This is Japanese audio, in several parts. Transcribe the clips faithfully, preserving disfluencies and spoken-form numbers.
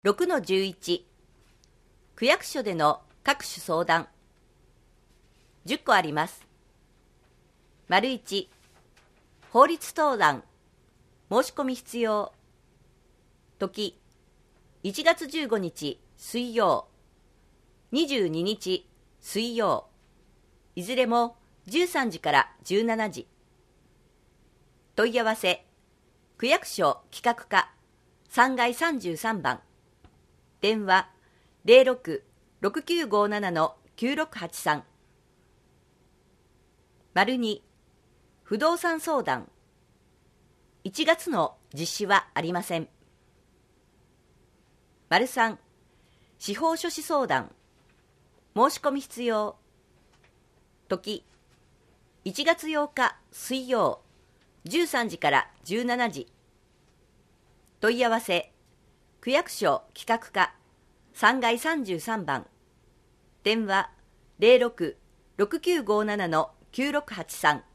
ろくのじゅういち 区役所での各種相談じゅっこあります。丸いち法律登壇申し込み必要時いちがつじゅうごにち水曜にじゅうににち水曜いずれもじゅうさんじからじゅうしちじ問い合わせ区役所企画課さんがいさんじゅうさんばん電話 ゼロろく ろくきゅうごなな きゅうろくはちさん 丸に不動産相談いちがつの実施はありません。丸さん司法書士相談申し込み必要時いちがつようか水曜じゅうさんじからじゅうしちじ問い合わせ区役所企画課さんがいさんじゅうさんばん電話 ゼロろく ろくきゅうごなな きゅうろくはちさん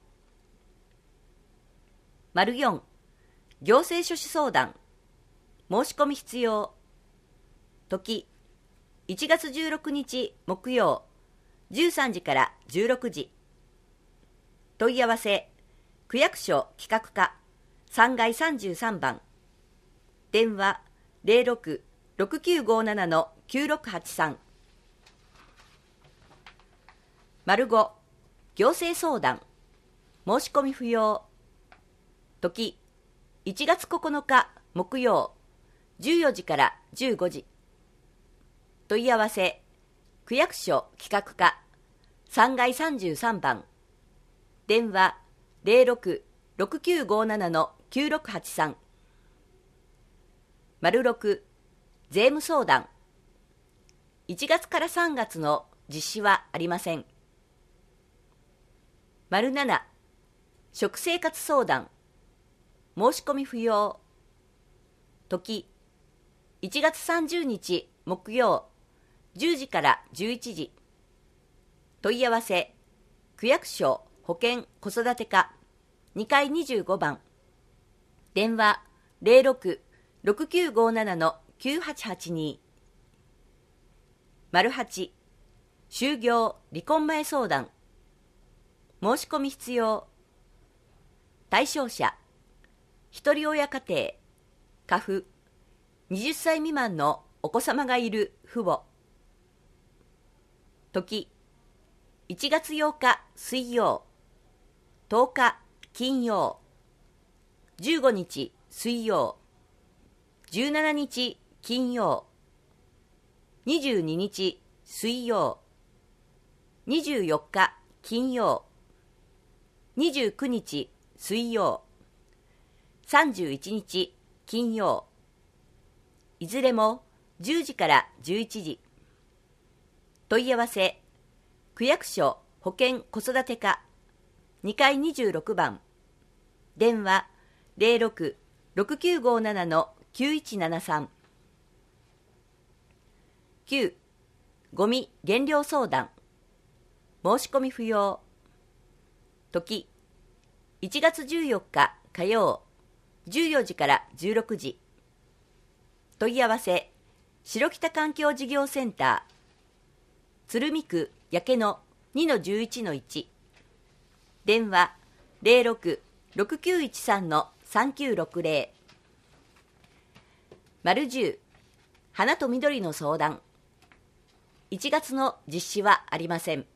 丸よん行政書士相談申し込み必要時いちがつじゅうろくにち木曜じゅうさんじからじゅうろくじ問い合わせ区役所企画課さんがいさんじゅうさんばん電話 ゼロろく ろくきゅうごなな きゅうろくはちさん 丸ご行政相談申し込み不要時いちがつここのか木曜じゅうよじからじゅうごじ問い合わせ区役所企画課さんがいさんじゅうさんばん電話 ゼロろく ろくきゅうごなな きゅうろくはちさん 丸ろく税務相談いちがつからさんがつの実施はありません。丸なな食生活相談申し込み不要時いちがつさんじゅうにち木曜じゅうじからじゅういちじ問い合わせ区役所保健子育て課にかいにじゅうごばん電話 ゼロろく ろくきゅうごなな きゅうはちはちに 丸はち就業離婚前相談申し込み必要対象者ひとり親家庭家父はたち未満のお子様がいる父母時いちがつようか水曜とおか金曜じゅうごにち水曜じゅうしちにち金曜にじゅうににち水曜にじゅうよっか金曜にじゅうくにち水曜さんじゅういちにち金曜いずれもじゅうじからじゅういちじ問い合わせ区役所保健子育て課にかいにじゅうろくばん電話 ゼロろく ろくきゅうごなな きゅういちななさん きゅうゴミ減量相談申し込み不要時いちがつじゅうよっか火曜じゅうよじからじゅうろくじ問い合わせ白北環境事業センター鶴見区焼野 にのじゅういちのいち 電話 ゼロろく ろくきゅういちさん さんきゅうろくゼロ 丸じゅう花と緑の相談いちがつの実施はありません。